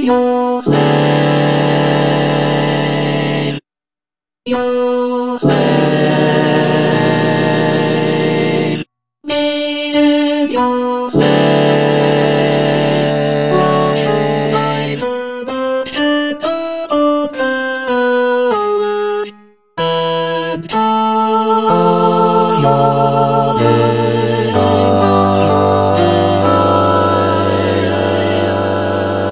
your slave. Your slave. Be your slave. And all your desire.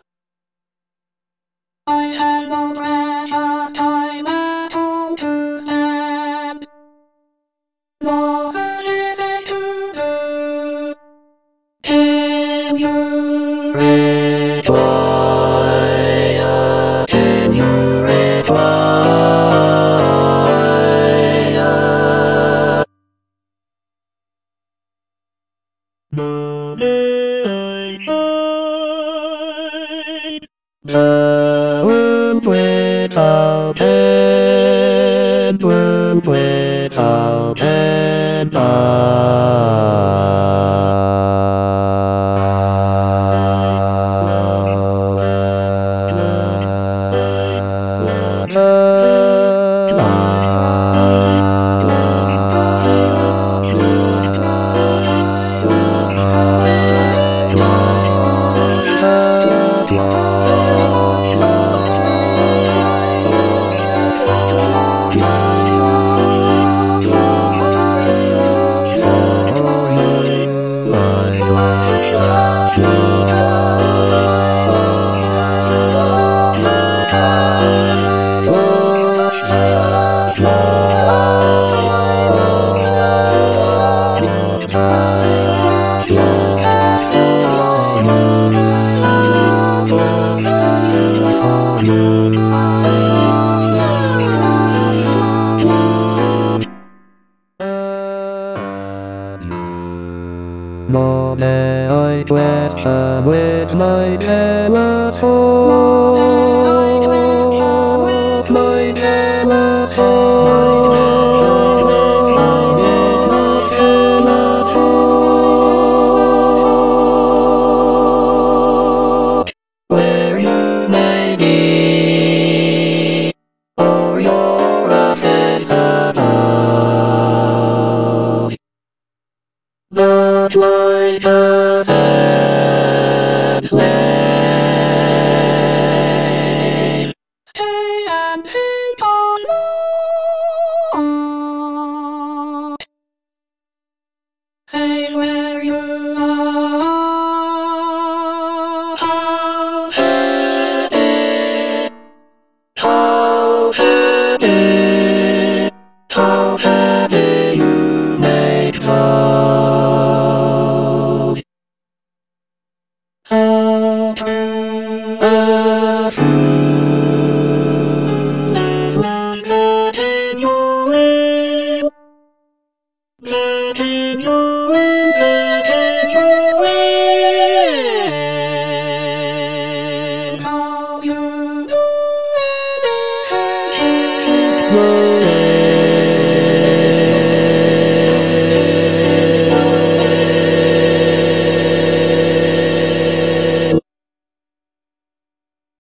I have no precious time at all to spend, nor services to do. Can you require? Can you require? The womb without end, womb without end. No, may I question which my parents for my parents where you may be, or your affairs about. Not like a sad slave. Stay and think on more. Say where you are. How happy, how happy, how happy you make love. So true, a fool is one cut in your will.